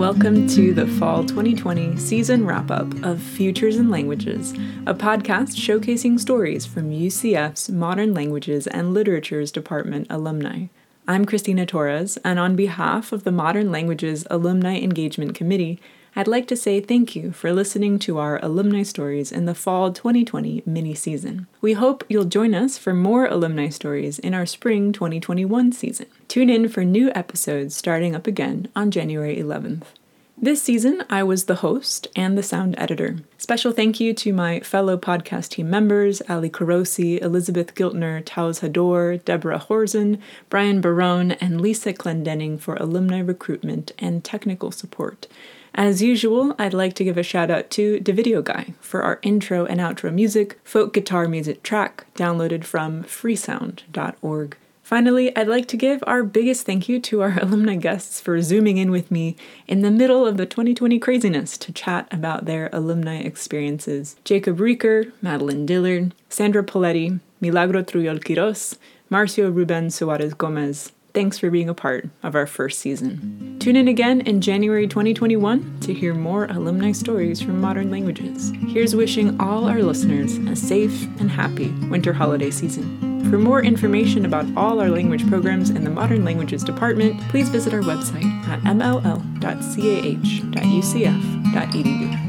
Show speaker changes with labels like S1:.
S1: welcome to the Fall 2020 season wrap-up of Futures in Languages, a podcast showcasing stories from UCF's Modern Languages and Literatures Department alumni. I'm Christina Torres, and on behalf of the Modern Languages Alumni Engagement Committee, I'd like to say thank you for listening to our alumni stories in the Fall 2020 mini-season. We hope you'll join us for more alumni stories in our Spring 2021 season. Tune in for new episodes starting up again on January 11th. This season, I was the host and the sound editor. Special thank you to my fellow podcast team members, Ali Carosi, Elizabeth Giltner, Tauz Hador, Deborah Horzen, Brian Barone, and Lisa Clendenning for alumni recruitment and technical support. As usual, I'd like to give a shout out to Davidio Guy for our intro and outro music, folk guitar music track, downloaded from freesound.org. Finally, I'd like to give our biggest thank you to our alumni guests for zooming in with me in the middle of the 2020 craziness to chat about their alumni experiences. Jacob Rieker, Madeline Dillard, Sandra Poletti, Milagro Trujol Quiros, Marcio Ruben Suarez Gomez. Thanks for being a part of our first season. Tune in again in January 2021 to hear more alumni stories from Modern Languages. Here's wishing all our listeners a safe and happy winter holiday season. For more information about all our language programs in the Modern Languages Department, please visit our website at mll.cah.ucf.edu.